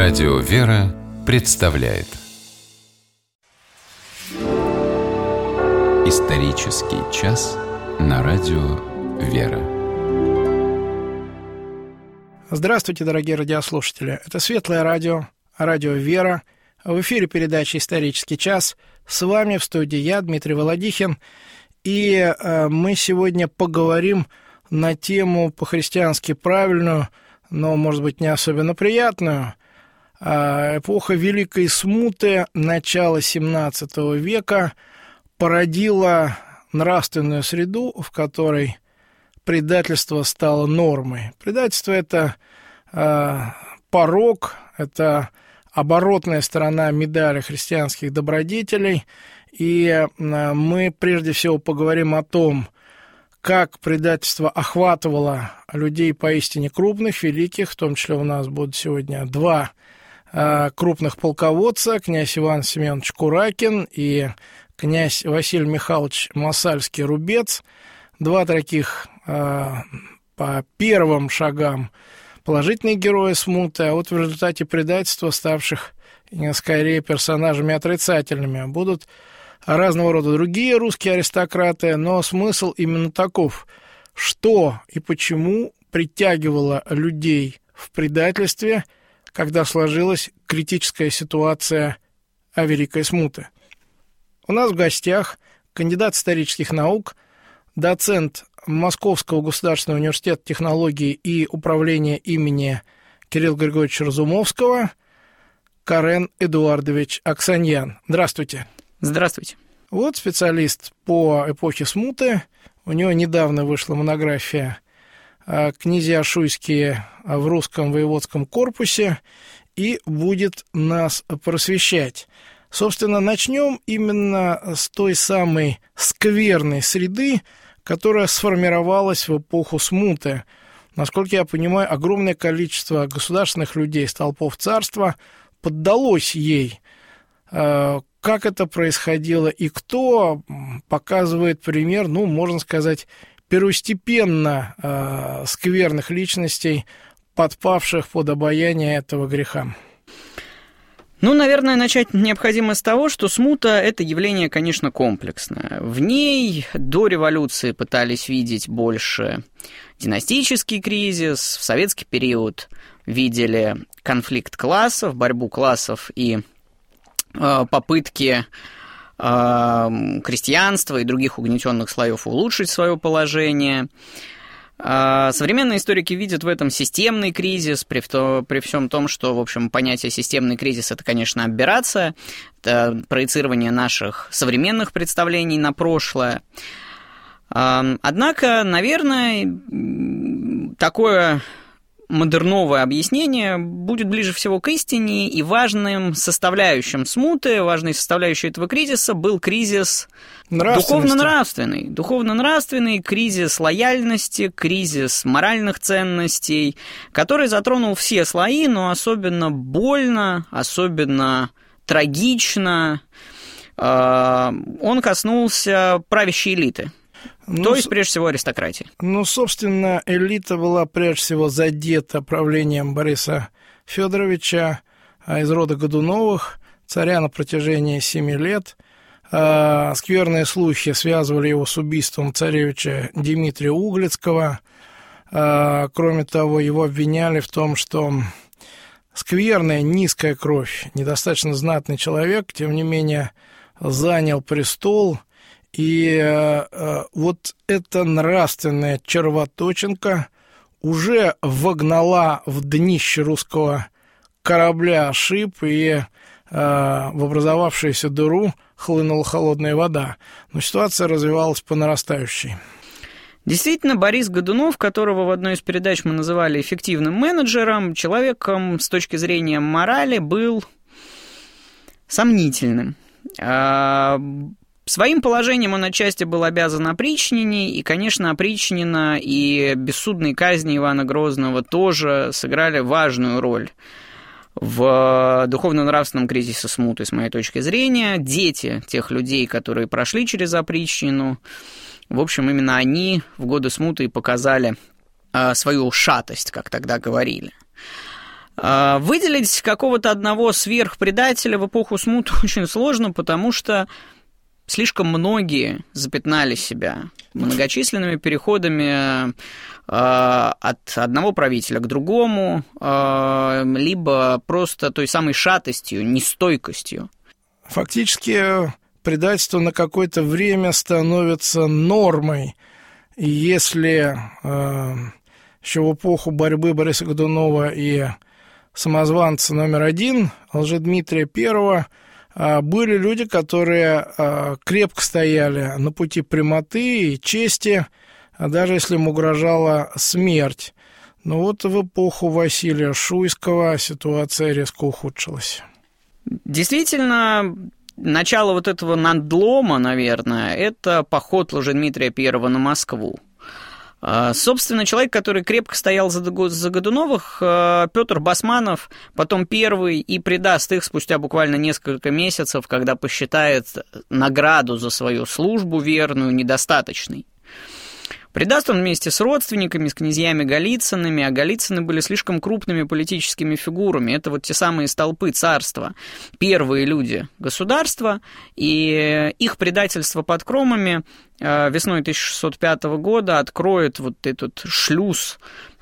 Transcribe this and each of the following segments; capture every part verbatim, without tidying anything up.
Радио «Вера» представляет Исторический час на Радио «Вера». Здравствуйте, дорогие радиослушатели. Это Светлое радио, Радио «Вера». В эфире передача «Исторический час». С вами в студии я, Дмитрий Володихин. И э, мы сегодня поговорим на тему по-христиански правильную, но, может быть, не особенно приятную. Эпоха Великой Смуты, начало семнадцатого века, породила нравственную среду, в которой предательство стало нормой. Предательство – это э, порок, это оборотная сторона медали христианских добродетелей. И э, мы прежде всего поговорим о том, как предательство охватывало людей поистине крупных, великих, в том числе у нас будут сегодня два крупных полководца, князь Иван Семенович Куракин и князь Василий Михайлович Масальский-Рубец, два таких э, по первым шагам положительные герои смуты, а вот в результате предательства, ставших скорее персонажами отрицательными, будут разного рода другие русские аристократы, но смысл именно таков, что и почему притягивало людей в предательстве, когда сложилась критическая ситуация о Великой Смуте. У нас в гостях кандидат исторических наук, доцент Московского государственного университета технологий и управления имени Кирилла Григорьевича Разумовского Карен Эдуардович Аксаньян. Здравствуйте. Здравствуйте. Вот специалист по эпохе Смуты. У него недавно вышла монография «Князья шуйские в русском воеводском корпусе», и будет нас просвещать. Собственно, начнем именно с той самой скверной среды, которая сформировалась в эпоху Смуты. Насколько я понимаю, огромное количество государственных людей, столпов царства, поддалось ей. Как это происходило и кто, показывает пример, ну, можно сказать, первостепенно э, скверных личностей, подпавших под обаяние этого греха? Ну, наверное, начать необходимо с того, что смута – это явление, конечно, комплексное. В ней до революции пытались видеть больше династический кризис, в советский период видели конфликт классов, борьбу классов и э, попытки крестьянства и других угнетенных слоев улучшить свое положение. Современные историки видят в этом системный кризис, при, то, при всем том, что, в общем, понятие системный кризис – это, конечно, аберрация, это проецирование наших современных представлений на прошлое. Однако, наверное, такое модерновое объяснение будет ближе всего к истине, и важным составляющим смуты, важной составляющей этого кризиса был кризис духовно-нравственный. Духовно-нравственный, кризис лояльности, кризис моральных ценностей, который затронул все слои, но особенно больно, особенно трагично. Он коснулся правящей элиты. Ну, То есть, прежде всего, аристократии. Ну, собственно, элита была прежде всего задета правлением Бориса Федоровича из рода Годуновых, царя на протяжении семи лет. Скверные слухи связывали его с убийством царевича Дмитрия Углицкого. Кроме того, его обвиняли в том, что скверная, низкая кровь, недостаточно знатный человек, тем не менее, занял престол. И э, вот эта нравственная червоточинка уже вогнала в днище русского корабля шип, и э, в образовавшуюся дыру хлынула холодная вода. Но ситуация развивалась по нарастающей. Действительно, Борис Годунов, которого в одной из передач мы называли эффективным менеджером, человеком с точки зрения морали был сомнительным. Своим положением он отчасти был обязан опричнине, и, конечно, опричнина и бессудные казни Ивана Грозного тоже сыграли важную роль в духовно-нравственном кризисе смуты, с моей точки зрения. Дети тех людей, которые прошли через опричнину, в общем, именно они в годы смуты и показали свою шатость, как тогда говорили. Выделить какого-то одного сверхпредателя в эпоху смут очень сложно, потому что слишком многие запятнали себя многочисленными переходами от одного правителя к другому, либо просто той самой шатостью, нестойкостью. Фактически предательство на какое-то время становится нормой. И если э, еще в эпоху борьбы Бориса Годунова и самозванца номер один, Лжедмитрия Первого, э, были люди, которые э, крепко стояли на пути прямоты и чести, даже если им угрожала смерть. Но вот в эпоху Василия Шуйского ситуация резко ухудшилась. Действительно, начало вот этого надлома, наверное, это поход Лжедмитрия Первого на Москву. Собственно, человек, который крепко стоял за Годуновых, Петр Басманов, потом первый, и предаст их спустя буквально несколько месяцев, когда посчитает награду за свою службу верную недостаточной. Предаст он вместе с родственниками, с князьями Голицынами, а Голицыны были слишком крупными политическими фигурами. Это вот те самые столпы царства, первые люди государства, и их предательство под Кромами весной тысяча шестьсот пятого года откроет вот этот шлюз,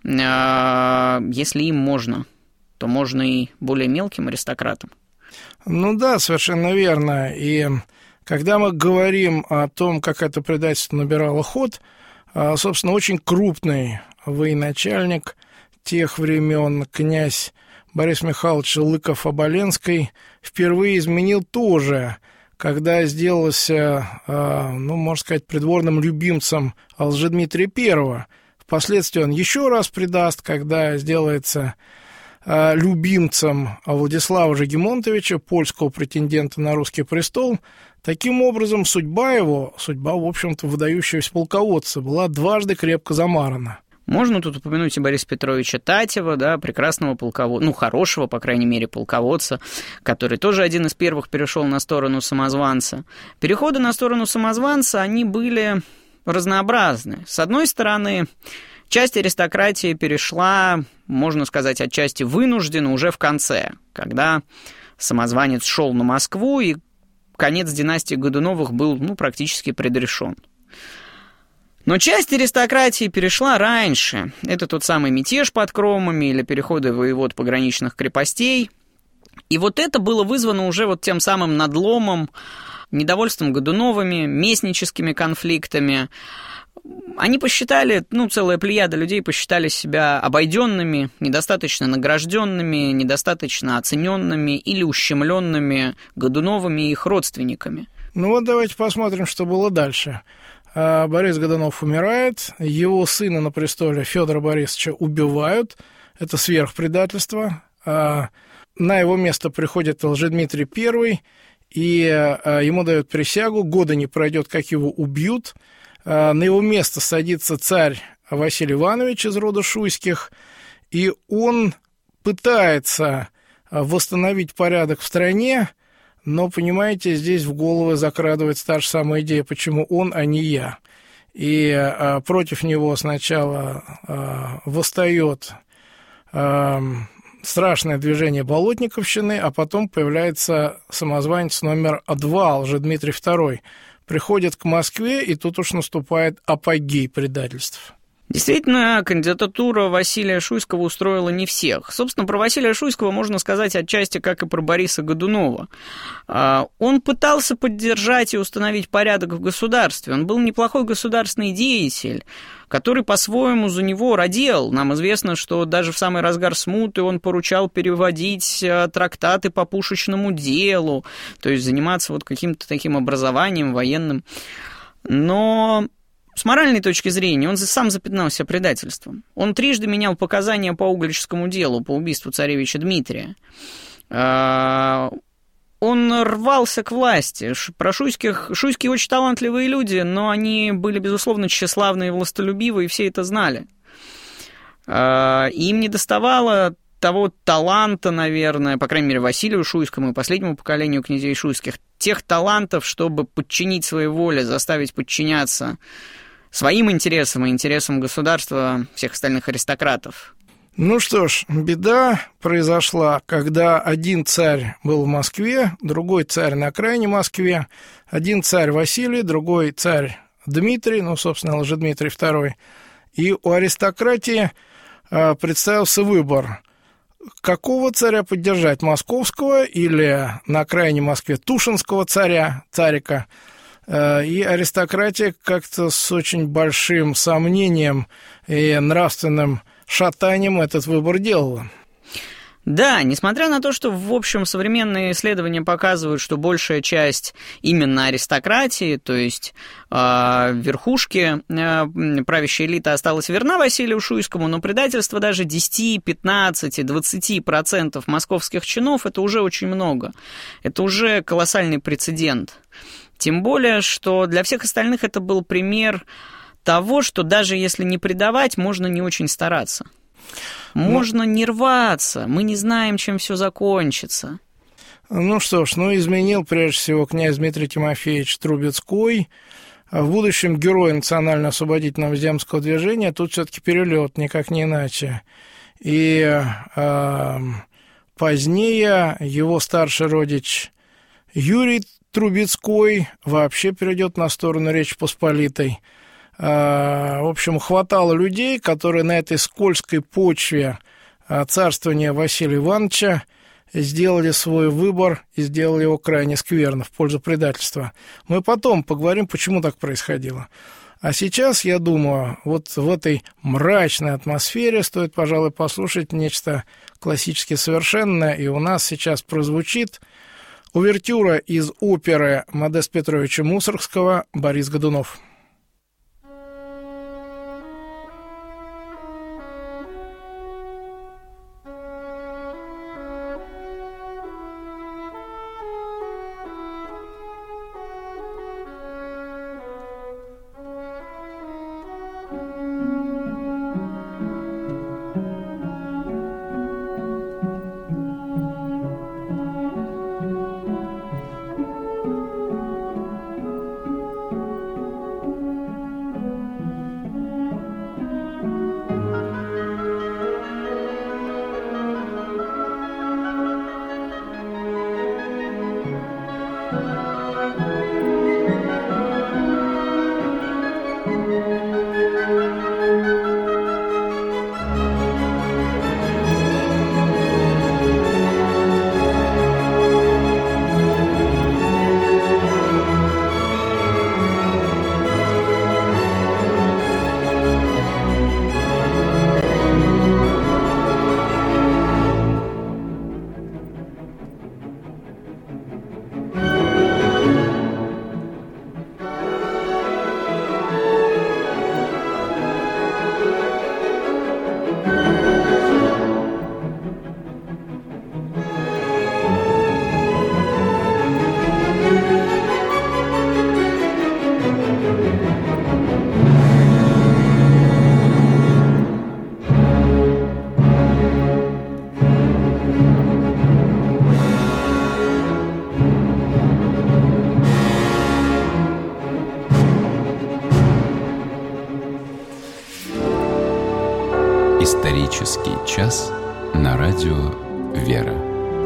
если им можно, то можно и более мелким аристократам. Ну да, совершенно верно. И когда мы говорим о том, как это предательство набирало ход, собственно, очень крупный военачальник тех времен, князь Борис Михайлович Лыков-Оболенский, впервые изменил тоже, когда сделался, ну, можно сказать, придворным любимцем Лжедмитрия Первого. Впоследствии он еще раз предаст, когда сделается любимцем Владислава Жегемонтовича, польского претендента на русский престол. Таким образом, судьба его, судьба, в общем-то, выдающегося полководца, была дважды крепко замарана. Можно тут упомянуть и Бориса Петровича Татева, да, прекрасного полководца, ну, хорошего, по крайней мере, полководца, который тоже один из первых перешел на сторону самозванца. Переходы на сторону самозванца, они были разнообразны. С одной стороны, часть аристократии перешла, можно сказать, отчасти вынужденно уже в конце, когда самозванец шел на Москву, и конец династии Годуновых был, ну, практически предрешен. Но часть аристократии перешла раньше. Это тот самый мятеж под Кромами или переходы воевод пограничных крепостей. И вот это было вызвано уже вот тем самым надломом, недовольством Годуновыми, местническими конфликтами. Они посчитали, ну, целая плеяда людей посчитали себя обойденными, недостаточно награжденными, недостаточно оцененными или ущемленными Годуновыми и их родственниками. Ну вот давайте посмотрим, что было дальше. Борис Годунов умирает, его сына на престоле Федора Борисовича убивают, это сверхпредательство. На его место приходит Лжедмитрий Первый, и ему дают присягу, года не пройдет, как его убьют. На его место садится царь Василий Иванович из рода Шуйских, и он пытается восстановить порядок в стране, но, понимаете, здесь в головы закрадывается та же самая идея, почему он, а не я. И а, против него сначала а, восстает а, страшное движение Болотниковщины, а потом появляется самозванец номер два, Лжедмитрий Второй. Приходит к Москве, и тут уж наступает апогей предательств. Действительно, кандидатура Василия Шуйского устроила не всех. Собственно, про Василия Шуйского можно сказать отчасти, как и про Бориса Годунова. Он пытался поддержать и установить порядок в государстве. Он был неплохой государственный деятель, который по-своему за него родил. Нам известно, что даже в самый разгар смуты он поручал переводить трактаты по пушечному делу, то есть заниматься вот каким-то таким образованием военным. Но с моральной точки зрения он сам запятнался предательством. Он трижды менял показания по угличскому делу, по убийству царевича Дмитрия. Он рвался к власти. Про Шуйских... Шуйские очень талантливые люди, но они были, безусловно, тщеславные и властолюбивые, и все это знали. И им не доставало того таланта, наверное, по крайней мере, Василию Шуйскому и последнему поколению князей Шуйских, тех талантов, чтобы подчинить своей воле, заставить подчиняться своим интересам и интересам государства всех остальных аристократов. Ну что ж, беда произошла, когда один царь был в Москве, другой царь на окраине Москве, один царь Василий, другой царь Дмитрий, ну, собственно, Лжедмитрий второй, и у аристократии э, представился выбор, какого царя поддержать, московского или на окраине Москвы Тушинского царя, царика. Э, и аристократия как-то с очень большим сомнением и нравственным шатанием этот выбор делала. Да, несмотря на то, что, в общем, современные исследования показывают, что большая часть именно аристократии, то есть э, верхушки, э, правящая элита осталась верна Василию Шуйскому, но предательство даже десять, пятнадцать, двадцать процентов московских чинов – это уже очень много. Это уже колоссальный прецедент. Тем более, что для всех остальных это был пример того, что даже если не предавать, можно не очень стараться. Можно ну, не рваться, мы не знаем, чем все закончится. Ну что ж, ну изменил прежде всего князь Дмитрий Тимофеевич Трубецкой, в будущем герой национально-освободительного земского движения, тут все-таки перелет, никак не иначе. И э, позднее его старший родич Юрий Трубецкой вообще перейдет на сторону Речи Посполитой. В общем, хватало людей, которые на этой скользкой почве царствования Василия Ивановича сделали свой выбор и сделали его крайне скверно в пользу предательства. Мы потом поговорим, почему так происходило. А сейчас, я думаю, вот в этой мрачной атмосфере стоит, пожалуй, послушать нечто классически совершенное, и у нас сейчас прозвучит увертюра из оперы Модеста Петровича Мусоргского «Борис Годунов». Исторический час на радио «Вера».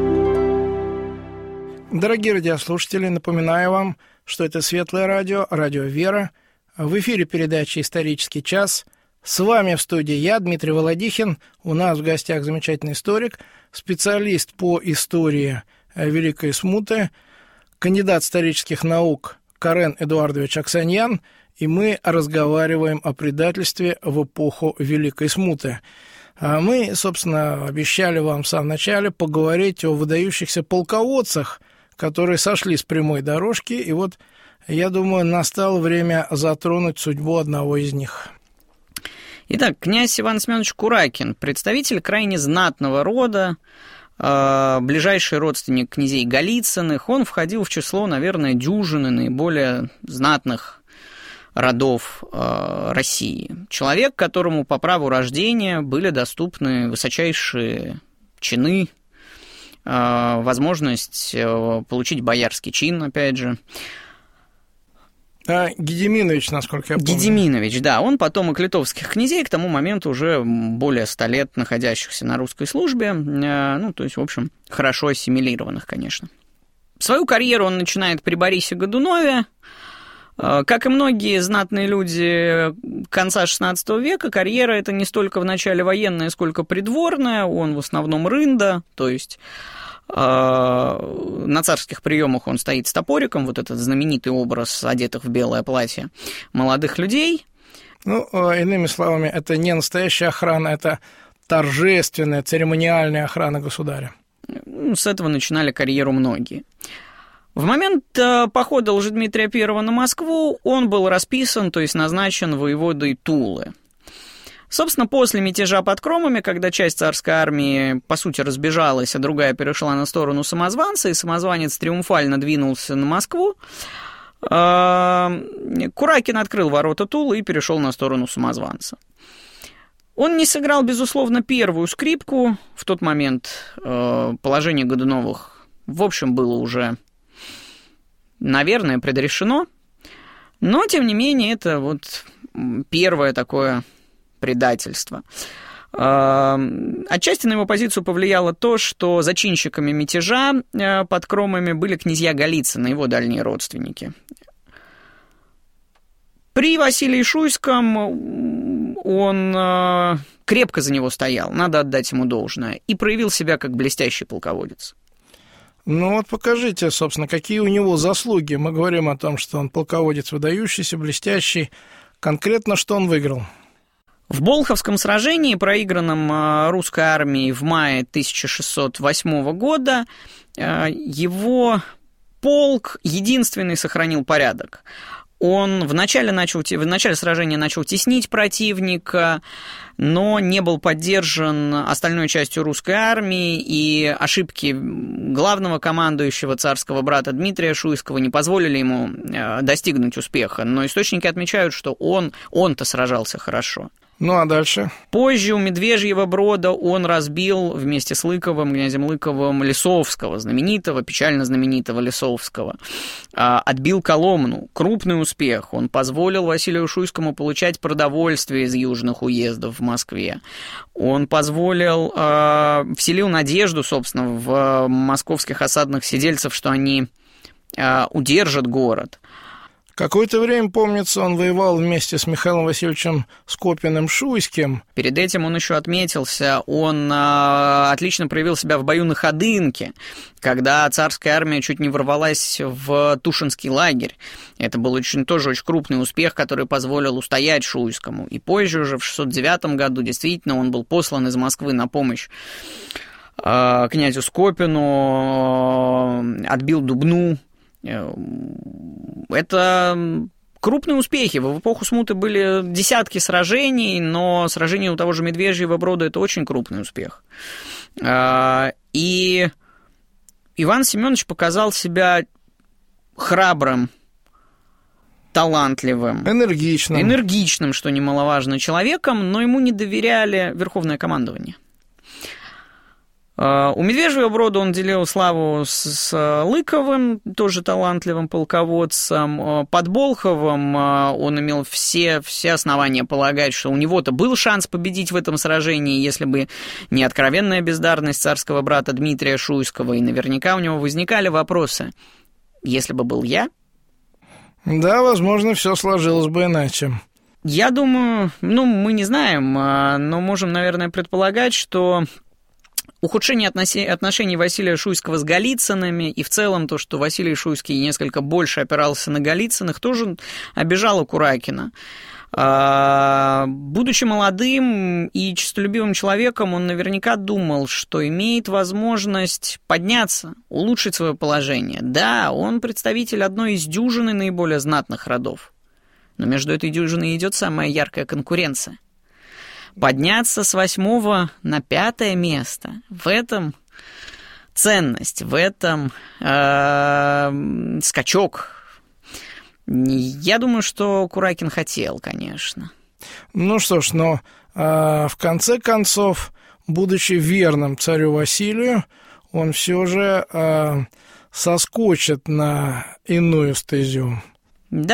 Дорогие радиослушатели, напоминаю вам, что это Светлое радио, радио «Вера». В эфире передача «Исторический час». С вами в студии я, Дмитрий Володихин. У нас в гостях замечательный историк, специалист по истории Великой Смуты, кандидат исторических наук Карен Эдуардович Аксаньян, и мы разговариваем о предательстве в эпоху Великой Смуты. А мы, собственно, обещали вам в самом начале поговорить о выдающихся полководцах, которые сошли с прямой дорожки, и вот, я думаю, настало время затронуть судьбу одного из них. Итак, князь Иван Семенович Куракин, представитель крайне знатного рода, ближайший родственник князей Голицыных, он входил в число, наверное, дюжины наиболее знатных родов э, России. Человек, которому по праву рождения были доступны высочайшие чины, э, возможность э, получить боярский чин, опять же. А Гедиминович, насколько я помню. Гедиминович, да, он потомок литовских князей, к тому моменту уже более ста лет находящихся на русской службе, ну, то есть, в общем, хорошо ассимилированных, конечно. Свою карьеру он начинает при Борисе Годунове. Как и многие знатные люди конца шестнадцатого века, карьера это не столько в начале военная, сколько придворная. Он в основном рында, то есть э, на царских приемах он стоит с топориком, вот этот знаменитый образ одетых в белое платье молодых людей. Ну, иными словами, это не настоящая охрана, это торжественная, церемониальная охрана государя. С этого начинали карьеру многие. В момент похода Лжедмитрия Первого на Москву он был расписан, то есть назначен воеводой Тулы. Собственно, после мятежа под Кромами, когда часть царской армии, по сути, разбежалась, а другая перешла на сторону самозванца, и самозванец триумфально двинулся на Москву, Куракин открыл ворота Тулы и перешел на сторону самозванца. Он не сыграл, безусловно, первую скрипку. В тот момент положение Годуновых, в общем, было уже, наверное, предрешено, но, тем не менее, это вот первое такое предательство. Отчасти на его позицию повлияло то, что зачинщиками мятежа под Кромами были князья Голицыны, его дальние родственники. При Василии Шуйском он крепко за него стоял, надо отдать ему должное, и проявил себя как блестящий полководец. Ну вот покажите, собственно, какие у него заслуги. Мы говорим о том, что он полководец выдающийся, блестящий. Конкретно что он выиграл? В Болховском сражении, проигранном русской армией в мае тысяча шестьсот восьмого года, его полк единственный сохранил порядок. Он в начале, начал, в начале сражения начал теснить противника, но не был поддержан остальной частью русской армии, и ошибки главного командующего, царского брата Дмитрия Шуйского, не позволили ему достигнуть успеха. Но источники отмечают, что он, он-то сражался хорошо. Ну, а дальше? Позже у Медвежьего Брода он разбил вместе с Лыковым, князем Лыковым, Лисовского, знаменитого, печально знаменитого Лисовского. Отбил Коломну. Крупный успех. Он позволил Василию Шуйскому получать продовольствие из южных уездов в Москве. Он позволил, вселил надежду, собственно, в московских осадных сидельцев, что они удержат город. Какое-то время, помнится, он воевал вместе с Михаилом Васильевичем Скопиным-Шуйским. Перед этим он еще отметился, он а, отлично проявил себя в бою на Ходынке, когда царская армия чуть не ворвалась в Тушинский лагерь. Это был очень, тоже очень крупный успех, который позволил устоять Шуйскому. И позже, уже в шестьсот девятом году, действительно, он был послан из Москвы на помощь а, князю Скопину, отбил Дубну. Это крупные успехи. В эпоху смуты были десятки сражений, но сражение у того же Медвежьего Брода – это очень крупный успех. И Иван Семенович показал себя храбрым, талантливым, энергичным. энергичным, что немаловажно, человеком, но ему не доверяли верховное командование. У Медвежьего Брода он делил славу с Лыковым, тоже талантливым полководцем. Под Болховым он имел все, все основания полагать, что у него-то был шанс победить в этом сражении, если бы не откровенная бездарность царского брата Дмитрия Шуйского. И наверняка у него возникали вопросы. Если бы был я? Да, возможно, все сложилось бы иначе. Я думаю, ну, мы не знаем, но можем, наверное, предполагать, что ухудшение отношений Василия Шуйского с Голицынами и в целом то, что Василий Шуйский несколько больше опирался на Голицыных, тоже обижало Куракина. Будучи молодым и честолюбивым человеком, он наверняка думал, что имеет возможность подняться, улучшить свое положение. Да, он представитель одной из дюжины наиболее знатных родов, но между этой дюжиной идет самая яркая конкуренция. Подняться с восьмого на пятое место. В этом ценность, в этом э, скачок. Я думаю, что Куракин хотел, конечно. Ну что ж, но э, в конце концов, будучи верным царю Василию, он все же э, соскочит на иную стезю. Да,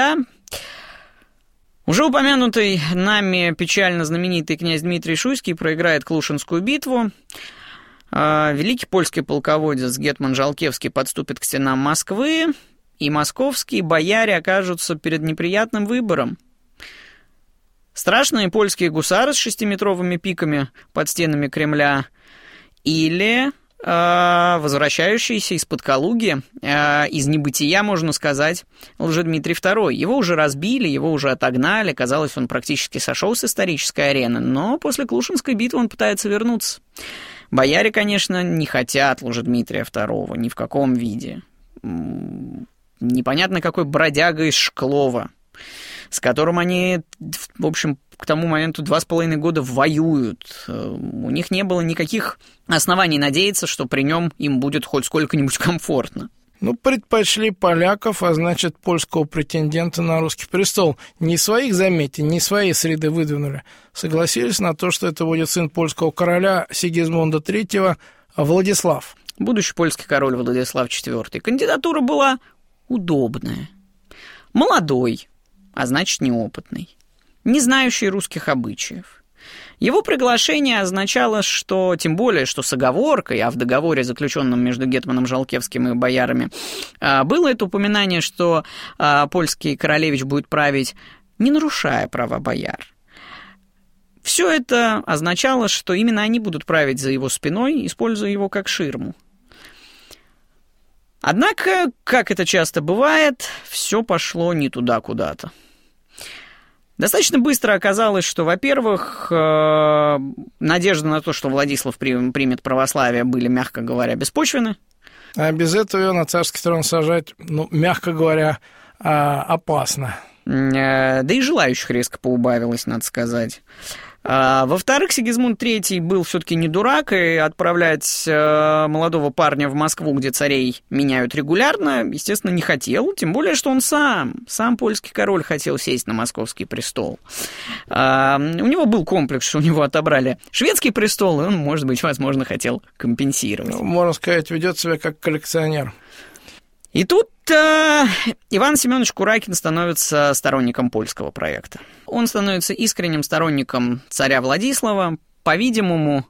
Уже упомянутый нами печально знаменитый князь Дмитрий Шуйский проиграет Клушинскую битву. Великий польский полководец гетман Жалкевский подступит к стенам Москвы, и московские бояре окажутся перед неприятным выбором. Страшные польские гусары с шестиметровыми пиками под стенами Кремля или э, возвращающийся из-под Калуги, э, из небытия, можно сказать, Лжедмитрий второй. Его уже разбили, его уже отогнали, казалось, он практически сошел с исторической арены, но после Клушинской битвы он пытается вернуться. Бояре, конечно, не хотят Лжедмитрия второго ни в каком виде. Непонятно, какой бродяга из Шклова, с которым они, в общем, к тому моменту два с половиной года воюют. У них не было никаких оснований надеяться, что при нем им будет хоть сколько-нибудь комфортно. Ну, предпочли поляков, а значит, польского претендента на русский престол. Не своих, заметьте, не свои среды выдвинули. Согласились на то, что это будет сын польского короля Сигизмунда третьего Владислав. Будущий польский король Владислав четвёртый. Кандидатура была удобная. Молодой, а значит, неопытный. Не знающий русских обычаев. Его приглашение означало, что, тем более, что с оговоркой, а в договоре, заключенном между гетманом Жалкевским и боярами, было это упоминание, что польский королевич будет править, не нарушая права бояр. Все это означало, что именно они будут править за его спиной, используя его как ширму. Однако, как это часто бывает, все пошло не туда куда-то. Достаточно быстро оказалось, что, во-первых, надежды на то, что Владислав примет православие, были, мягко говоря, беспочвены. А без этого ее на царский трон сажать, ну, мягко говоря, опасно. Да и желающих резко поубавилось, надо сказать. Во-вторых, Сигизмунд третий был все-таки не дурак, и отправлять молодого парня в Москву, где царей меняют регулярно, естественно, не хотел, тем более, что он сам, сам польский король хотел сесть на московский престол. У него был комплекс, что у него отобрали шведский престол, и он, может быть, возможно, хотел компенсировать. Ну, можно сказать, ведет себя как коллекционер. И тут э, Иван Семенович Куракин становится сторонником польского проекта. Он становится искренним сторонником царя Владислава. По-видимому,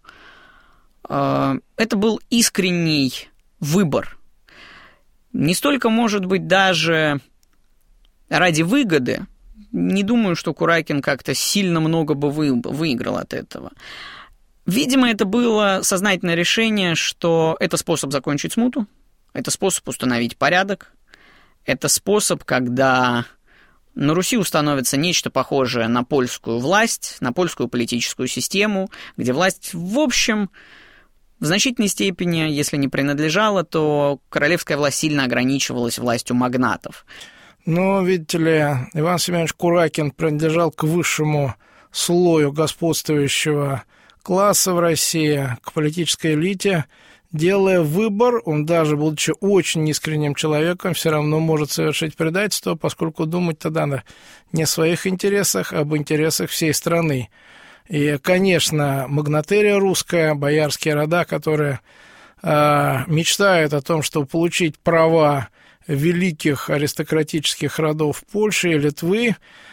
э, это был искренний выбор. Не столько, может быть, даже ради выгоды. Не думаю, что Куракин как-то сильно много бы вы, выиграл от этого. Видимо, это было сознательное решение, что это способ закончить смуту. Это способ установить порядок. Это способ, когда на Руси установится нечто похожее на польскую власть, на польскую политическую систему, где власть, в общем, в значительной степени, если не принадлежала, то королевская власть сильно ограничивалась властью магнатов. Но, видите ли, Иван Семенович Куракин принадлежал к высшему слою господствующего класса в России, к политической элите. Делая выбор, он даже, будучи очень искренним человеком, все равно может совершить предательство, поскольку думать тогда надо не о своих интересах, а об интересах всей страны. И, конечно, магнатерия русская, боярские рода, которые э, мечтают о том, чтобы получить права великих аристократических родов Польши и Литвы,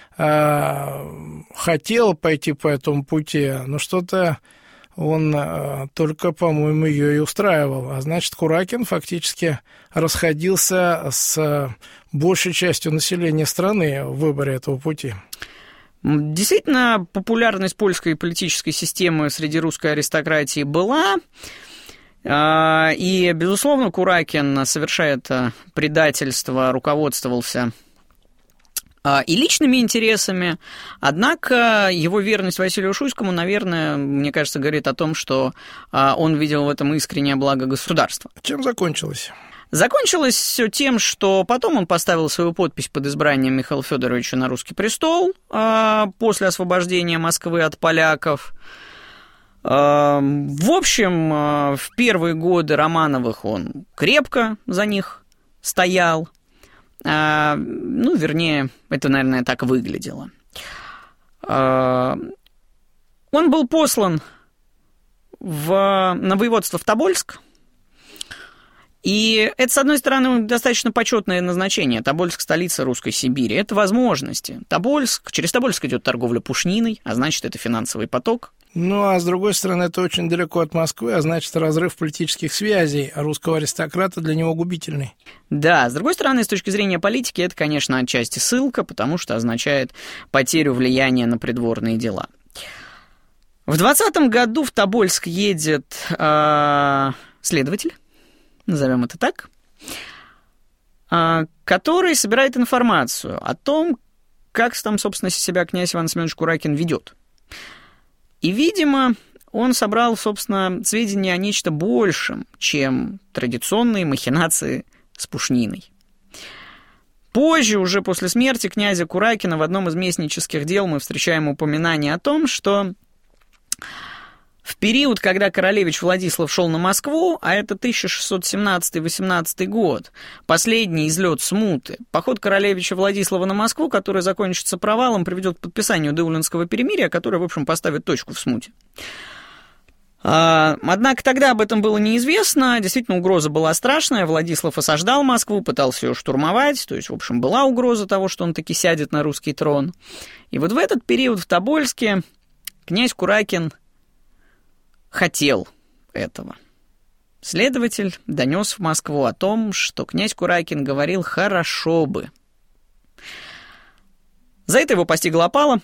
э, хотел пойти по этому пути, но что-то он э, только, по-моему, ее и устраивал. А значит, Куракин фактически расходился с большей частью населения страны в выборе этого пути. Действительно, популярность польской политической системы среди русской аристократии была. И, безусловно, Куракин, совершая это предательство, руководствовался и личными интересами, однако его верность Василию Шуйскому, наверное, мне кажется, говорит о том, что он видел в этом искреннее благо государства. Чем закончилось? Закончилось все тем, что потом он поставил свою подпись под избранием Михаила Федоровича на русский престол после освобождения Москвы от поляков. В общем, в первые годы Романовых он крепко за них стоял. Ну, вернее, это, наверное, так выглядело. Он был послан в, на воеводство в Тобольск, И это, с одной стороны, достаточно почетное назначение. Тобольск – столица Русской Сибири. Это возможности. Тобольск, через Тобольск идет торговля пушниной, а значит, это финансовый поток. Ну, а с другой стороны, это очень далеко от Москвы, а значит, разрыв политических связей русского аристократа для него губительный. Да, с другой стороны, с точки зрения политики, это, конечно, отчасти ссылка, потому что означает потерю влияния на придворные дела. В двадцатом году в Тобольск едет э, следователь, назовем это так, э, который собирает информацию о том, как там, собственно, себя князь Иван Семенович Куракин ведет. И, видимо, он собрал, собственно, сведения о нечто большем, чем традиционные махинации с пушниной. Позже, уже после смерти князя Куракина, в одном из местнических дел мы встречаем упоминание о том, что в период, когда королевич Владислав шел на Москву, а это тысяча шестьсот семнадцатый — восемнадцатый год, последний излет смуты, поход королевича Владислава на Москву, который закончится провалом, приведет к подписанию Деулинского перемирия, которое, в общем, поставит точку в смуте. Однако тогда об этом было неизвестно, действительно угроза была страшная, Владислав осаждал Москву, пытался ее штурмовать, то есть, в общем, была угроза того, что он таки сядет на русский трон. И вот в этот период в Тобольске князь Куракин хотел этого. Следователь донес в Москву о том, что князь Куракин говорил «хорошо бы». За это его постигла опала.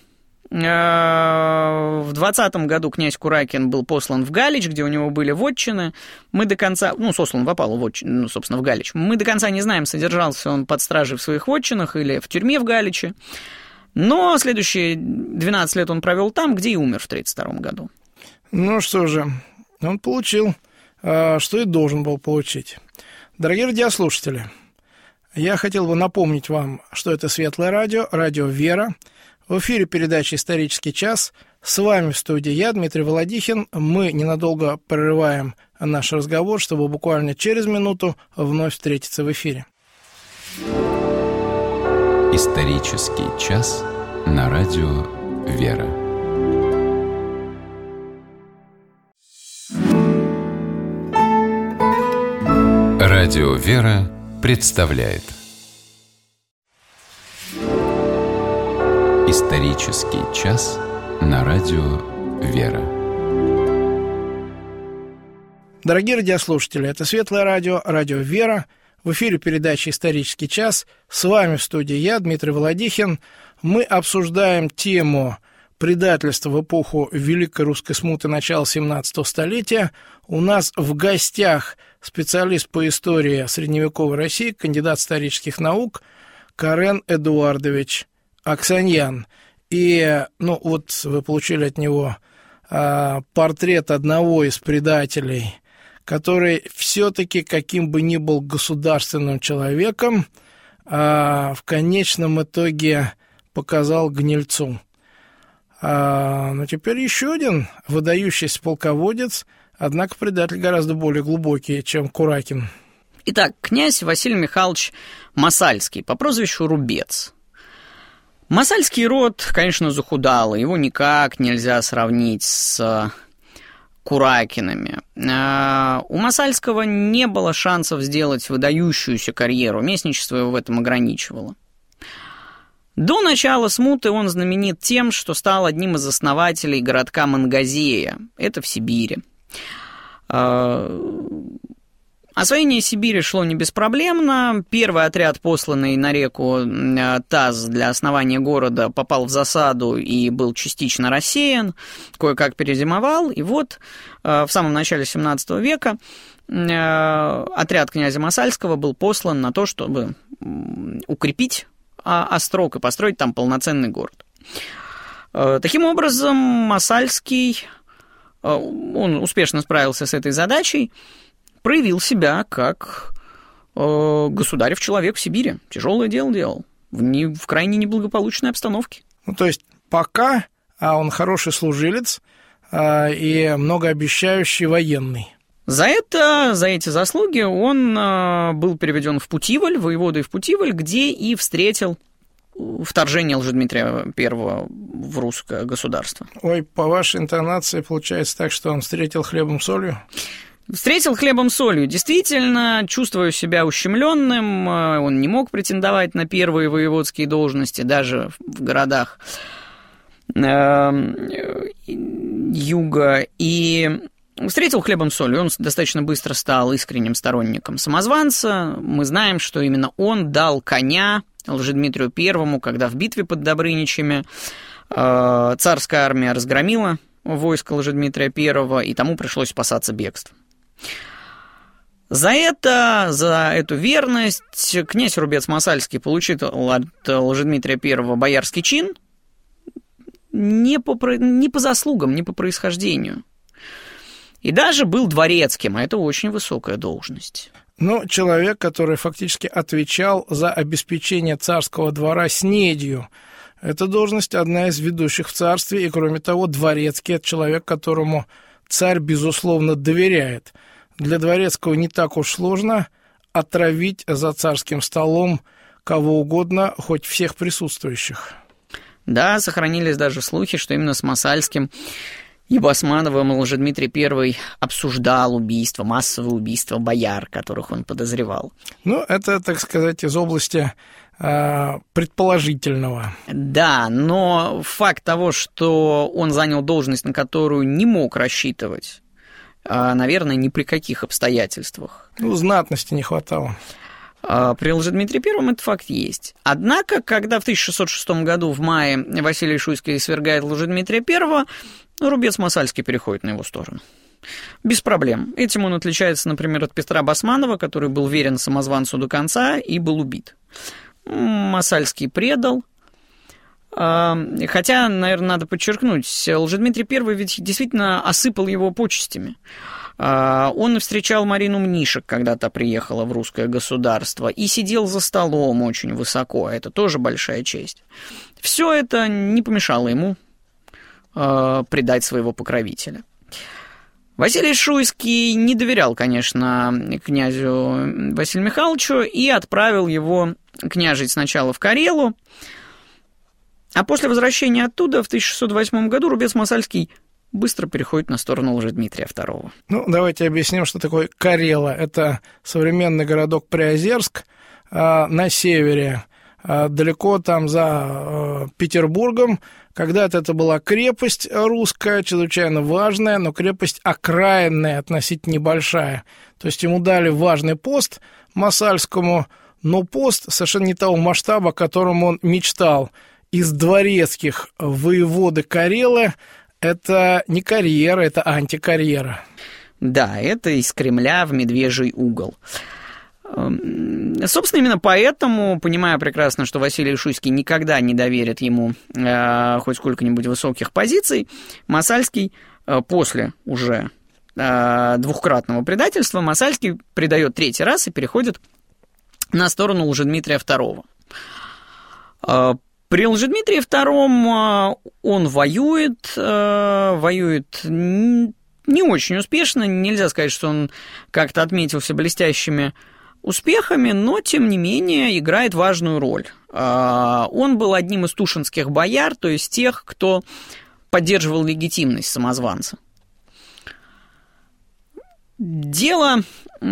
В двадцатом году князь Куракин был послан в Галич, где у него были вотчины. Мы до конца... Ну, сослан в опалу, вотчин, ну, собственно, в Галич. Мы до конца не знаем, содержался он под стражей в своих вотчинах или в тюрьме в Галиче. Но следующие двенадцать лет он провел там, где и умер в тридцать втором году. Ну что же, он получил, что и должен был получить. Дорогие радиослушатели, я хотел бы напомнить вам, что это Светлое радио, радио «Вера». В эфире передача «Исторический час». С вами в студии я, Дмитрий Володихин. Мы ненадолго прерываем наш разговор, чтобы буквально через минуту вновь встретиться в эфире. «Исторический час» на радио «Вера». Радио «Вера» представляет «Исторический час» на радио «Вера». Дорогие радиослушатели, это Светлое радио, радио «Вера». В эфире передача «Исторический час». С вами в студии я, Дмитрий Володихин. Мы обсуждаем тему предательства в эпоху Великой Русской смуты начала семнадцатого столетия. У нас в гостях специалист по истории средневековой России, кандидат исторических наук Карен Эдуардович Аксаньян. И, ну, вот вы получили от него а, портрет одного из предателей, который все-таки, каким бы ни был государственным человеком, а, в конечном итоге показал гнильцу. А, но теперь еще один выдающийся полководец, однако предатель гораздо более глубокий, чем Куракин. Итак, князь Василий Михайлович Масальский по прозвищу Рубец. Масальский род, конечно, захудалый, его никак нельзя сравнить с Куракинами. У Масальского не было шансов сделать выдающуюся карьеру, местничество его в этом ограничивало. До начала смуты он знаменит тем, что стал одним из основателей городка Мангазея, это в Сибири. Освоение Сибири шло не беспроблемно. Первый отряд, посланный на реку Таз для основания города, попал в засаду и был частично рассеян, кое-как перезимовал. И вот в самом начале семнадцатого века отряд князя Масальского был послан на то, чтобы укрепить острог и построить там полноценный город. Таким образом, Масальский, он успешно справился с этой задачей, проявил себя как э, государев человек в Сибири. Тяжелое дело делал, в, не, в крайне неблагополучной обстановке. Ну, то есть пока а он хороший служилец а, и многообещающий военный. За это, за эти заслуги он а, был переведен в Путивль, воеводой в Путивль, где и встретил вторжение Лжедмитрия Первого в русское государство. Ой, по вашей интонации получается так, что он встретил хлебом солью? Встретил хлебом-солью. Действительно, чувствуя себя ущемленным, он не мог претендовать на первые воеводские должности даже в городах юга. И встретил хлебом-солью. Он достаточно быстро стал искренним сторонником самозванца. Мы знаем, что именно он дал коня Лжедмитрию Первому, когда в битве под Добрыничами царская армия разгромила войско Лжедмитрия Первого, и тому пришлось спасаться бегством. За это, за эту верность князь Рубец-Масальский получил от Лжедмитрия Первого боярский чин не по, не по заслугам, не по происхождению. И даже был дворецким, а это очень высокая должность. Ну, человек, который фактически отвечал за обеспечение царского двора снедью. Эта должность одна из ведущих в царстве, и, кроме того, дворецкий – это человек, которому царь, безусловно, доверяет. Для дворецкого не так уж сложно отравить за царским столом кого угодно, хоть всех присутствующих. Да, сохранились даже слухи, что именно с Масальским и Басмановым Лжедмитрий Первый обсуждал убийство, массовое убийство бояр, которых он подозревал. Ну, это, так сказать, из области э, предположительного. Да, но факт того, что он занял должность, на которую не мог рассчитывать, э, наверное, ни при каких обстоятельствах. Ну, знатности не хватало. При Лжедмитрии Первом этот факт есть. Однако, когда в тысяча шестьсот шестом году в мае Василий Шуйский свергает Лжедмитрия Первого, Рубец-Масальский переходит на его сторону. Без проблем. Этим он отличается, например, от Петра Басманова, который был верен самозванцу до конца и был убит. Масальский предал. Хотя, наверное, надо подчеркнуть, Лжедмитрий Первый ведь действительно осыпал его почестями. Он встречал Марину Мнишек, когда та приехала в русское государство, и сидел за столом очень высоко, это тоже большая честь. Все это не помешало ему предать своего покровителя. Василий Шуйский не доверял, конечно, князю Василию Михайловичу и отправил его княжить сначала в Карелу, а после возвращения оттуда в тысяча шестьсот восьмом году Рубец-Масальский быстро переходит на сторону Лжедмитрия Второго. Ну, давайте объясним, что такое Карела. Это современный городок Приозерск э, на севере, э, далеко там за э, Петербургом. Когда-то это была крепость русская, чрезвычайно важная, но крепость окраинная, относительно небольшая. То есть ему дали важный пост Масальскому, но пост совершенно не того масштаба, о котором он мечтал. Из дворецких воеводы Карелы это не карьера, это антикарьера. Да, это из Кремля в медвежий угол. Собственно, именно поэтому, понимая прекрасно, что Василий Шуйский никогда не доверит ему э, хоть сколько-нибудь высоких позиций, Масальский э, после уже э, двухкратного предательства, Масальский предает третий раз и переходит на сторону Лжедмитрия Второго. Э, При Лжедмитрии Втором он воюет, воюет не очень успешно, нельзя сказать, что он как-то отметился блестящими успехами, но, тем не менее, играет важную роль. Он был одним из тушинских бояр, то есть тех, кто поддерживал легитимность самозванца. Дело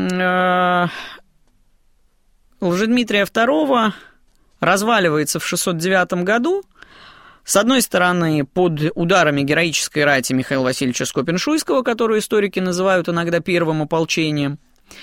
Лжедмитрия Второго разваливается в шестьсот девятом году, с одной стороны, под ударами героической рати Михаила Васильевича Скопин-Шуйского, которую историки называют иногда первым ополчением.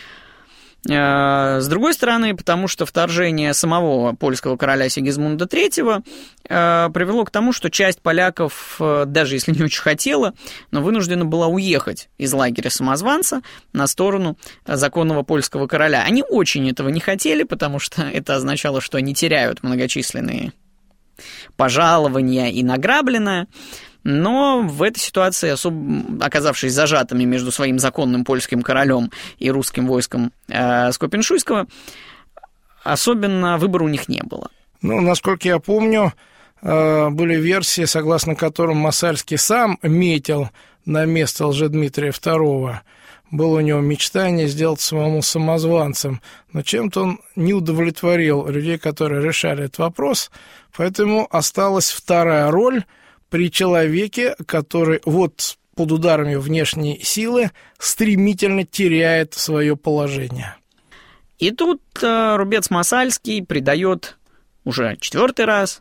С другой стороны, потому что вторжение самого польского короля Сигизмунда Третьего привело к тому, что часть поляков, даже если не очень хотела, но вынуждена была уехать из лагеря самозванца на сторону законного польского короля. Они очень этого не хотели, потому что это означало, что они теряют многочисленные пожалования и награбленное. Но в этой ситуации, особо оказавшись зажатыми между своим законным польским королем и русским войском э, Скопин-Шуйского, особенно выбора у них не было. Ну, насколько я помню, э, были версии, согласно которым Масальский сам метил на место Лжедмитрия Второго. Было у него мечтание сделать самому самозванцем, но чем-то он не удовлетворил людей, которые решали этот вопрос, поэтому осталась вторая роль при человеке, который вот под ударами внешней силы стремительно теряет свое положение. И тут Рубец-Масальский предает уже четвертый раз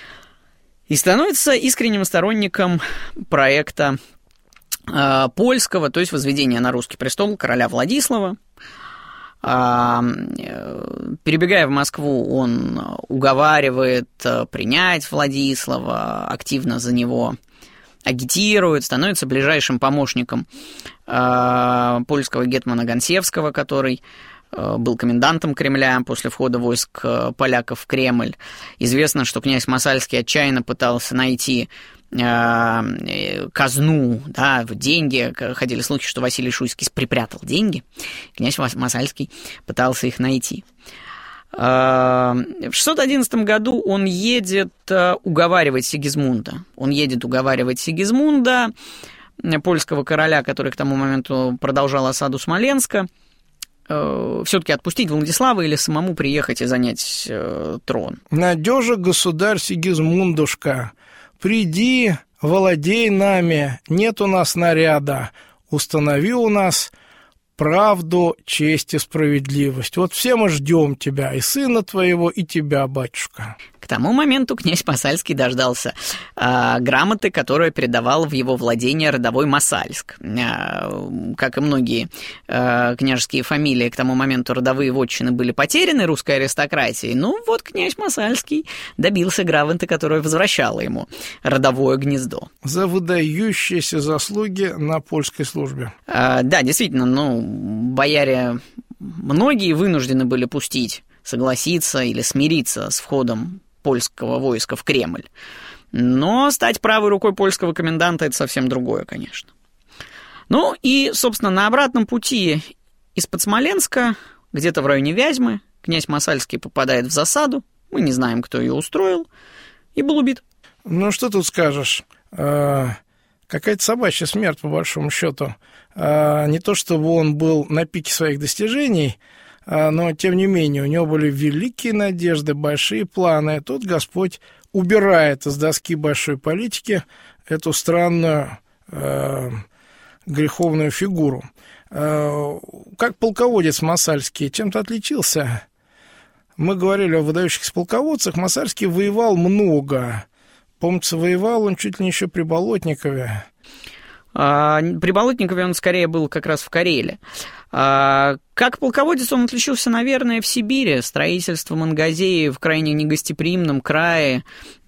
и становится искренним сторонником проекта э, польского, то есть возведения на русский престол короля Владислава. Э, перебегая в Москву, он уговаривает принять Владислава, активно за него агитирует, становится ближайшим помощником э, польского гетмана Гонсевского, который был комендантом Кремля после входа войск поляков в Кремль. Известно, что князь Масальский отчаянно пытался найти э, казну, да, деньги. Ходили слухи, что Василий Шуйский припрятал деньги. Князь Масальский пытался их найти. Э, в шестьсот одиннадцатом году он едет уговаривать Сигизмунда. Он едет уговаривать Сигизмунда, польского короля, который к тому моменту продолжал осаду Смоленска, все-таки отпустить Владислава или самому приехать и занять э, трон. «Надежа, государь Сигизмундушка, приди, владей нами, нет у нас наряда, установи у нас правду, честь и справедливость. Вот все мы ждем тебя, и сына твоего, и тебя, батюшка». К тому моменту князь Масальский дождался э, грамоты, которая передавала в его владение родовой Масальск. Э, как и многие э, княжеские фамилии, к тому моменту родовые вотчины были потеряны русской аристократией. Ну вот князь Масальский добился грамоты, которая возвращала ему родовое гнездо. За выдающиеся заслуги на польской службе. Э, да, действительно, ну, бояре многие вынуждены были пустить, согласиться или смириться с входом польского войска в Кремль. Но стать правой рукой польского коменданта – это совсем другое, конечно. Ну и, собственно, на обратном пути из-под Смоленска, где-то в районе Вязьмы, князь Масальский попадает в засаду, мы не знаем, кто ее устроил, и был убит. Ну, что тут скажешь? Какая-то собачья смерть, по большому счету. Не то чтобы он был на пике своих достижений, но, тем не менее, у него были великие надежды, большие планы. Тут Господь убирает из доски большой политики эту странную э, греховную фигуру. Э, как полководец Масальский чем-то отличился. Мы говорили о выдающихся полководцах. Масальский воевал много. Помнится, воевал он чуть ли не еще при Болотникове. А, при Болотникове он скорее был как раз в Карелии. А, как полководец он отличился, наверное, в Сибири, строительством Ангазеи в крайне негостеприимном крае,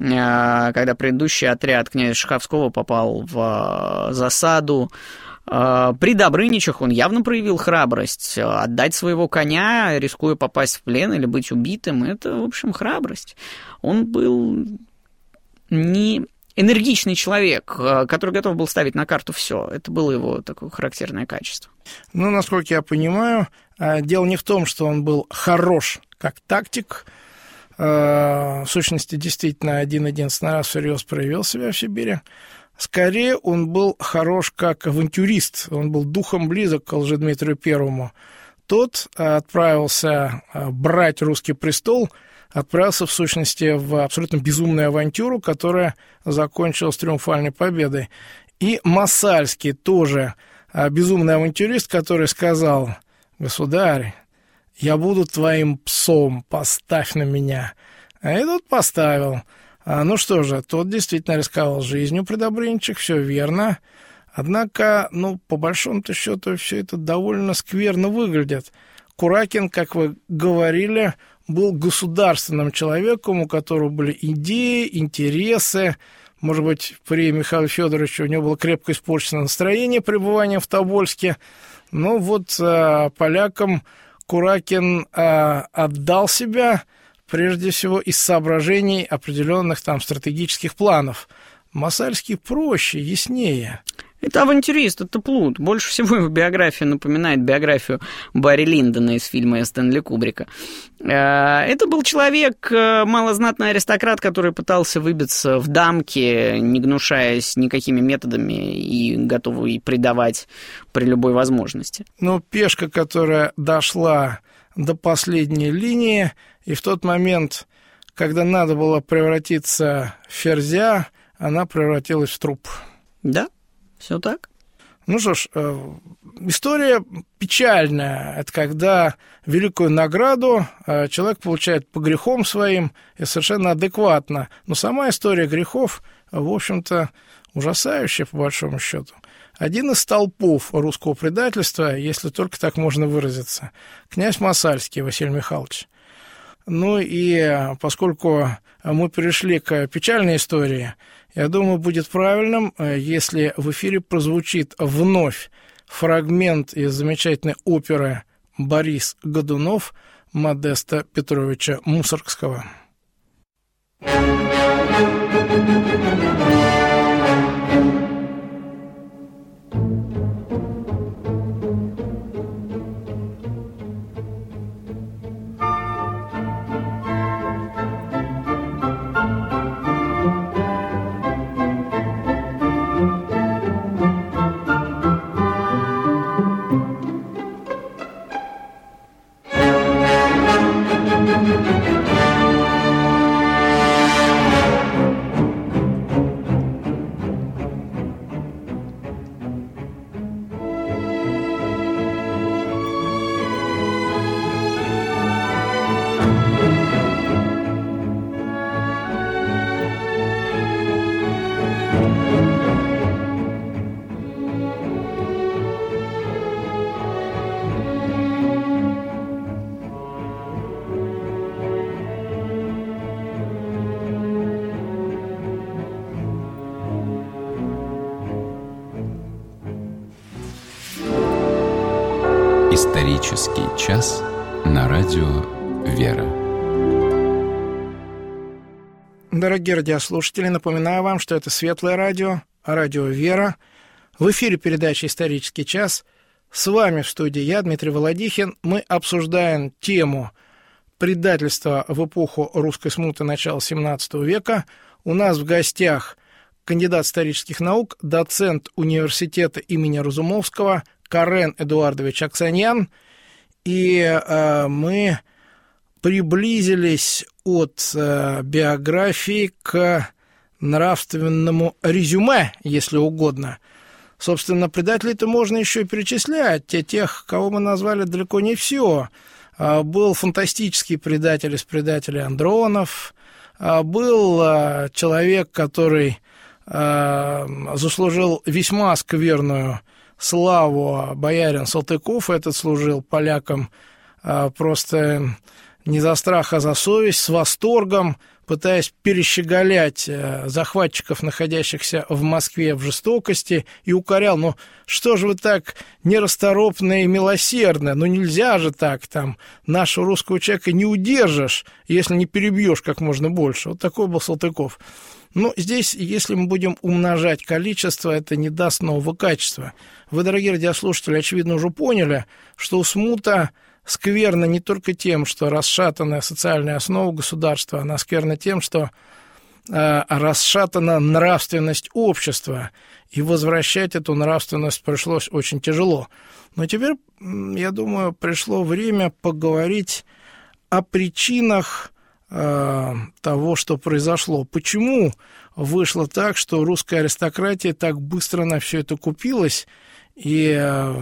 а, когда предыдущий отряд князя Шаховского попал в засаду. А, при Добрыничах он явно проявил храбрость. Отдать своего коня, рискуя попасть в плен или быть убитым, это, в общем, храбрость. Он был не... энергичный человек, который готов был ставить на карту все. Это было его такое характерное качество. Ну, насколько я понимаю, дело не в том, что он был хорош как тактик. В сущности, действительно, один-единственный раз всерьез проявил себя в Сибири. Скорее, он был хорош как авантюрист. Он был духом близок к Лжедмитрию Первому. Тот отправился брать русский престол, отправился, в сущности, в абсолютно безумную авантюру, которая закончилась триумфальной победой. И Масальский тоже безумный авантюрист, который сказал: «Государь, я буду твоим псом, поставь на меня». И тот поставил. Ну что же, тот действительно рисковал жизнью при Добрыничах, все верно. Однако, ну, по большому-то счету, все это довольно скверно выглядит. Куракин, как вы говорили, был государственным человеком, у которого были идеи, интересы. Может быть, при Михаиле Федоровиче у него было крепко испорчено настроение пребывания в Тобольске. Но вот а, полякам Куракин а, отдал себя, прежде всего, из соображений определенных там стратегических планов. Масальский проще, яснее. Это авантюрист, это плут. Больше всего его биография напоминает биографию Барри Линдона из фильма Стэнли Кубрика. Это был человек, малознатный аристократ, который пытался выбиться в дамки, не гнушаясь никакими методами и готовый предавать при любой возможности. Ну, пешка, которая дошла до последней линии, и в тот момент, когда надо было превратиться в ферзя, она превратилась в труп. Да. Все так? Ну что ж, история печальная. Это когда великую награду человек получает по грехам своим и совершенно адекватно. Но сама история грехов, в общем-то, ужасающая, по большому счету. Один из столпов русского предательства, если только так можно выразиться, князь Масальский Василий Михайлович. Ну и поскольку мы перешли к печальной истории, я думаю, будет правильным, если в эфире прозвучит вновь фрагмент из замечательной оперы «Борис Годунов» Модеста Петровича Мусоргского. Исторический час на радио «Вера». Дорогие радиослушатели, напоминаю вам, что это Светлое радио, радио «Вера». В эфире передача «Исторический час». С вами в студии я, Дмитрий Володихин. Мы обсуждаем тему предательства в эпоху русской смуты начала семнадцатого века. У нас в гостях кандидат исторических наук, доцент университета имени Разумовского Карен Эдуардович Аксаньян. И э, мы приблизились от э, биографии к нравственному резюме, если угодно. Собственно, предателей-то можно еще и перечислять. Те, тех, кого мы назвали, далеко не все. Э, был фантастический предатель из предателей Андронов. Э, был э, человек, который э, заслужил весьма скверную славу, боярин Салтыков. Этот служил полякам э, просто не за страх, а за совесть, с восторгом, пытаясь перещеголять захватчиков, находящихся в Москве, в жестокости, и укорял: ну что же вы так нерасторопны и милосердны, ну нельзя же так, там, нашего русского человека не удержишь, если не перебьешь как можно больше. Вот такой был Салтыков. Но здесь, если мы будем умножать количество, это не даст нового качества. Вы, дорогие радиослушатели, очевидно, уже поняли, что смута скверна не только тем, что расшатанная социальная основа государства, она скверна тем, что э, расшатана нравственность общества, и возвращать эту нравственность пришлось очень тяжело. Но теперь, я думаю, пришло время поговорить о причинах э, того, что произошло. Почему вышло так, что русская аристократия так быстро на все это купилась и э,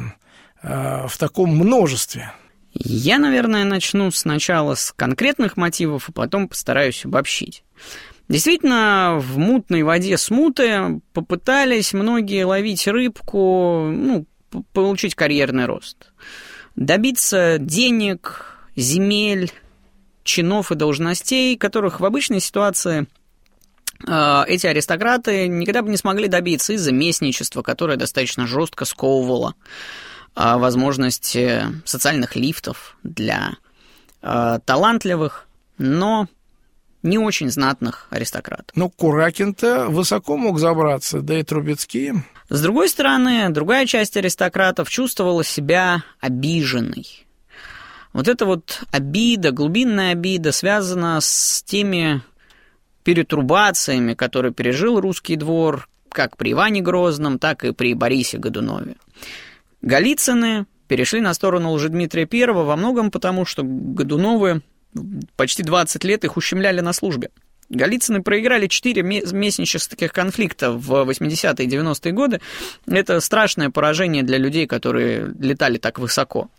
э, в таком множестве? Я, наверное, начну сначала с конкретных мотивов, а потом постараюсь обобщить. Действительно, в мутной воде смуты попытались многие ловить рыбку, ну, получить карьерный рост, добиться денег, земель, чинов и должностей, которых в обычной ситуации э, эти аристократы никогда бы не смогли добиться из-за местничества, которое достаточно жестко сковывало э, возможность социальных лифтов для э, талантливых, но не очень знатных аристократов. Ну, Куракин-то высоко мог забраться, да и Трубецкие. С другой стороны, другая часть аристократов чувствовала себя обиженной. Вот эта вот обида, глубинная обида, связана с теми перетрубациями, которые пережил русский двор как при Иване Грозном, так и при Борисе Годунове. Голицыны перешли на сторону Лжедмитрия Первого во многом потому, что Годуновы почти двадцать лет их ущемляли на службе. Голицыны проиграли четыре местнических конфликта в восьмидесятые и девяностые годы. Это страшное поражение для людей, которые летали так высоко.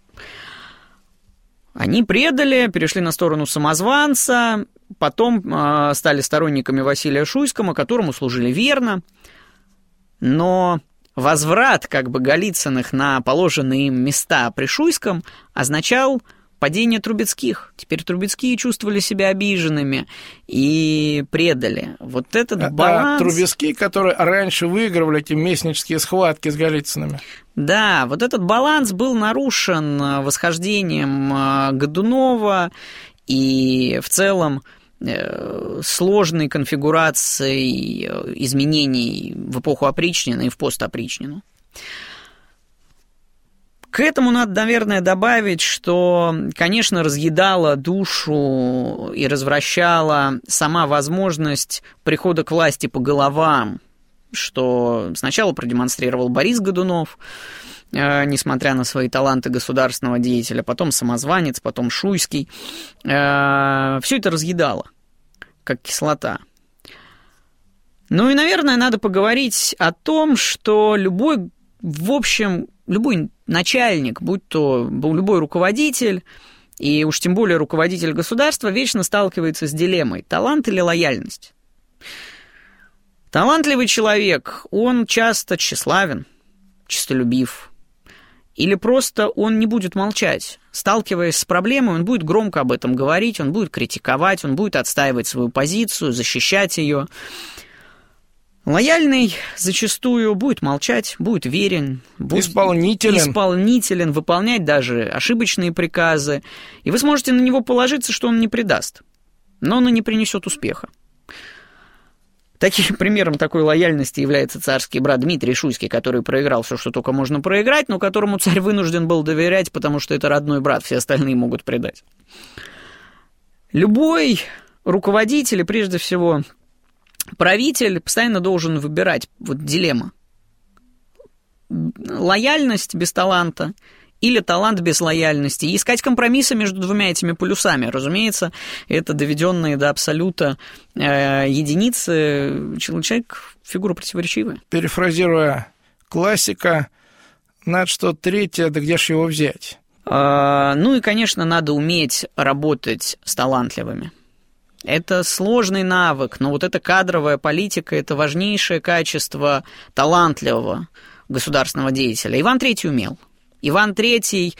Они предали, перешли на сторону самозванца, потом э, стали сторонниками Василия Шуйского, которому служили верно. Но возврат как бы Голицыных на положенные им места при Шуйском означал падение Трубецких. Теперь Трубецкие чувствовали себя обиженными и предали. Вот этот а, баланс... А Трубецкие, которые раньше выигрывали эти местнические схватки с Голицынами. Да, вот этот баланс был нарушен восхождением Годунова и в целом сложной конфигурацией изменений в эпоху опричнины и в постопричнину. К этому надо, наверное, добавить, что, конечно, разъедала душу и развращала сама возможность прихода к власти по головам, что сначала продемонстрировал Борис Годунов, э, несмотря на свои таланты государственного деятеля, потом самозванец, потом Шуйский. Э, все это разъедало, как кислота. Ну и, наверное, надо поговорить о том, что любой, в общем, любой начальник, будь то любой руководитель, и уж тем более руководитель государства, вечно сталкивается с дилеммой: талант или лояльность. Талантливый человек, он часто тщеславен, честолюбив, или просто он не будет молчать. Сталкиваясь с проблемой, он будет громко об этом говорить, он будет критиковать, он будет отстаивать свою позицию, защищать ее. Лояльный зачастую будет молчать, будет верен, будет исполнителен. исполнителен, выполнять даже ошибочные приказы, и вы сможете на него положиться, что он не предаст, но он и не принесет успеха. Таким примером такой лояльности является царский брат Дмитрий Шуйский, который проиграл все, что только можно проиграть, но которому царь вынужден был доверять, потому что это родной брат, все остальные могут предать. Любой руководитель, и прежде всего правитель, постоянно должен выбирать, вот дилемма: лояльность без таланта или талант без лояльности, и искать компромиссы между двумя этими полюсами. Разумеется, это доведенные до абсолюта э, единицы. Человек — фигура противоречивая. Перефразируя классика, надо что третье, да где ж его взять? Э, ну и, конечно, надо уметь работать с талантливыми. Это сложный навык, но вот эта кадровая политика — это важнейшее качество талантливого государственного деятеля. Иван Третий умел. Иван Третий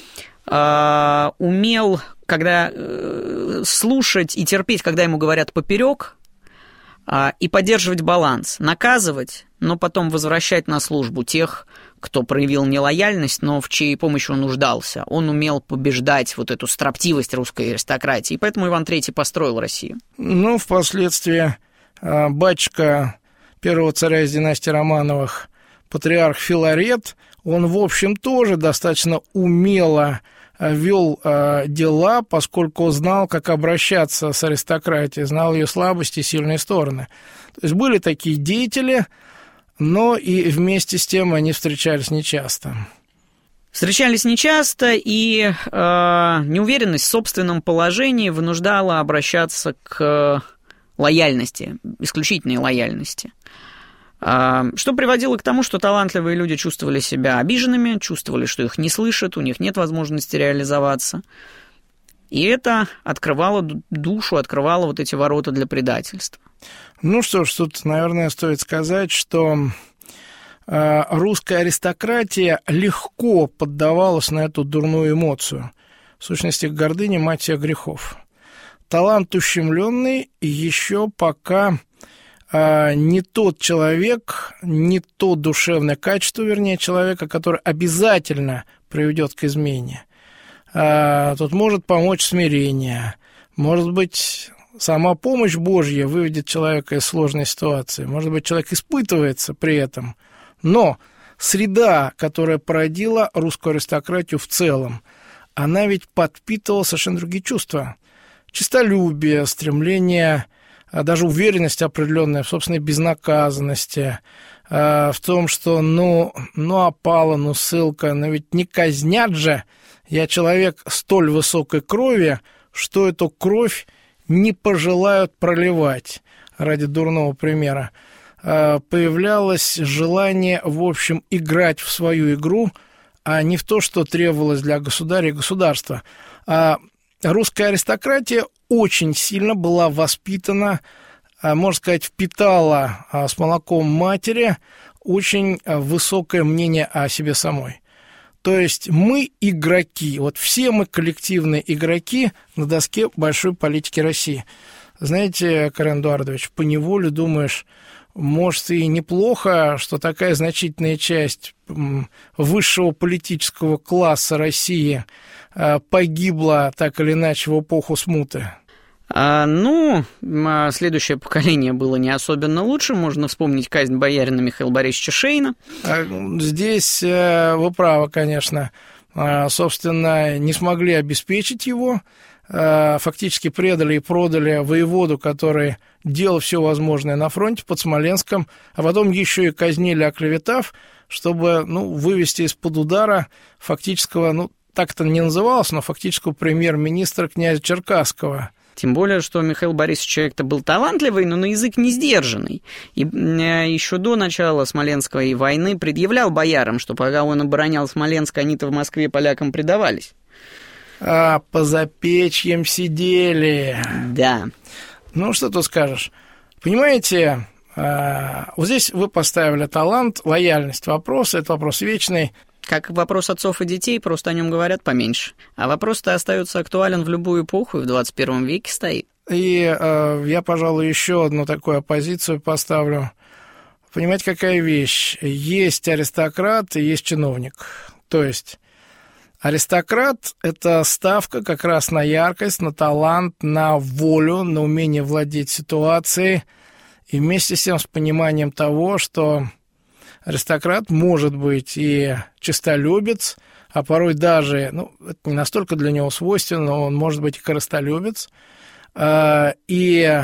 э, умел, когда э, слушать и терпеть, когда ему говорят поперек, э, и поддерживать баланс, наказывать, но потом возвращать на службу тех, кто проявил нелояльность, но в чьей помощи он нуждался. Он умел побеждать вот эту строптивость русской аристократии, и поэтому Иван Третий построил Россию. Ну, впоследствии э, батюшка первого царя из династии Романовых, патриарх Филарет, он, в общем, тоже достаточно умело вел э, дела, поскольку знал, как обращаться с аристократией, знал ее слабости и сильные стороны. То есть были такие деятели, но и вместе с тем они встречались нечасто. Встречались нечасто, и э, неуверенность в собственном положении вынуждала обращаться к лояльности, исключительной лояльности. Что приводило к тому, что талантливые люди чувствовали себя обиженными, чувствовали, что их не слышат, у них нет возможности реализоваться. И это открывало душу, открывало вот эти ворота для предательства. Ну что ж, тут, наверное, стоит сказать, что э, русская аристократия легко поддавалась на эту дурную эмоцию. В сущности, гордыня — мать всех грехов. Талант ущемленный еще пока... не тот человек, не то душевное качество, вернее, человека, который обязательно приведет к измене. Тут может помочь смирение, может быть, сама помощь Божья выведет человека из сложной ситуации, может быть, человек испытывается при этом, но среда, которая породила русскую аристократию в целом, она ведь подпитывала совершенно другие чувства. Честолюбие, стремление... даже уверенность определенная в собственной безнаказанности, в том, что ну, ну опала, ну ссылка, но ведь не казнят же, я человек столь высокой крови, что эту кровь не пожелают проливать ради дурного примера. Появлялось желание, в общем, играть в свою игру, а не в то, что требовалось для государя и государства. А русская аристократия очень сильно была воспитана, можно сказать, впитала с молоком матери очень высокое мнение о себе самой. То есть мы игроки, вот все мы коллективные игроки на доске большой политики России. Знаете, Карен Эдуардович, поневоле думаешь, может, и неплохо, что такая значительная часть высшего политического класса России погибла так или иначе в эпоху смуты. А, ну, следующее поколение было не особенно лучше. Можно вспомнить казнь боярина Михаила Борисовича Шейна. Здесь вы правы, конечно. Собственно, не смогли обеспечить его. Фактически предали и продали воеводу, который делал все возможное на фронте под Смоленском, а потом еще и казнили, оклеветав, чтобы ну, вывести из-под удара фактического, ну, так это не называлось, но фактического премьер-министра князя Черкасского. Тем более, что Михаил Борисович человек-то был талантливый, но на язык не сдержанный. И еще до начала Смоленской войны предъявлял боярам, что пока он оборонял Смоленск, они-то в Москве полякам предавались. А, по запечьям сидели. Да. Ну, что тут скажешь? Понимаете, вот здесь вы поставили талант, лояльность. Вопрос, это вопрос вечный. Как вопрос отцов и детей, просто о нем говорят поменьше. А вопрос-то остается актуален в любую эпоху и в двадцать первом веке стоит. И э, я, пожалуй, еще одну такую оппозицию поставлю. Понимаете, какая вещь? Есть аристократ и есть чиновник. То есть аристократ – это ставка как раз на яркость, на талант, на волю, на умение владеть ситуацией. И вместе с тем с пониманием того, что аристократ может быть и честолюбец, а порой даже, ну, это не настолько для него свойственно, но он может быть и корыстолюбец. И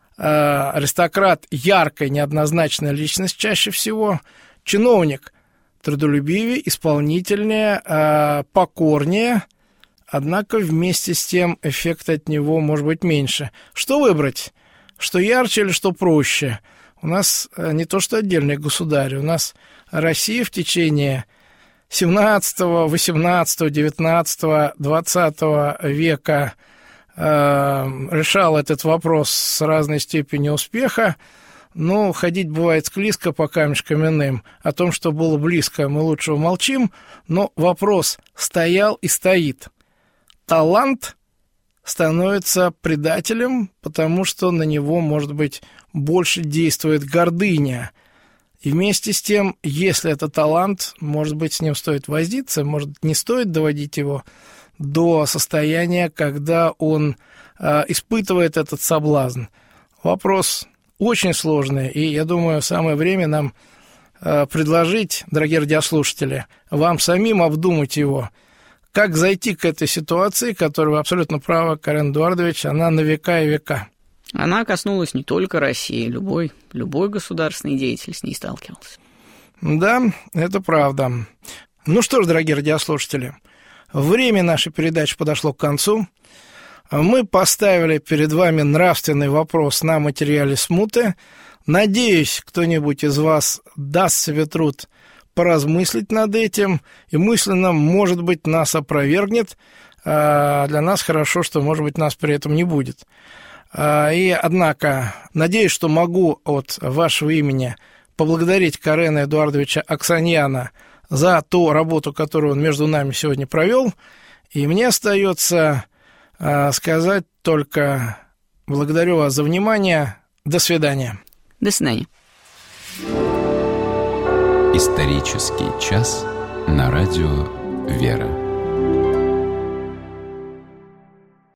аристократ – яркая, неоднозначная личность чаще всего. Чиновник – трудолюбивее, исполнительнее, покорнее, однако вместе с тем эффект от него может быть меньше. Что выбрать? Что ярче или что проще? У нас не то что отдельные государи, у нас Россия в течение семнадцатого, восемнадцатого, девятнадцатого, двадцатого века э, решала этот вопрос с разной степенью успеха. Но ходить бывает склизко по камешкам иным. О том, что было близко, мы лучше умолчим, но вопрос стоял и стоит. Талант становится предателем, потому что на него, может быть, больше действует гордыня. И вместе с тем, если это талант, может быть, с ним стоит возиться, может, не стоит доводить его до состояния, когда он э, испытывает этот соблазн. Вопрос очень сложный, и я думаю, самое время нам э, предложить, дорогие радиослушатели, вам самим обдумать его. Как зайти к этой ситуации, которая, вы абсолютно правы, Карен Эдуардович, она на века и века. Она коснулась не только России, любой, любой государственный деятель с ней сталкивался. Да, это правда. Ну что ж, дорогие радиослушатели, время нашей передачи подошло к концу. Мы поставили перед вами нравственный вопрос на материале смуты. Надеюсь, кто-нибудь из вас даст себе труд поразмыслить над этим и мысленно, может быть, нас опровергнет. Для нас хорошо, что, может быть, нас при этом не будет. И, однако, надеюсь, что могу от вашего имени поблагодарить Карена Эдуардовича Оксаньяна за ту работу, которую он между нами сегодня провел. И мне остается сказать только благодарю вас за внимание. До свидания. До свидания. Исторический час на радио «Вера».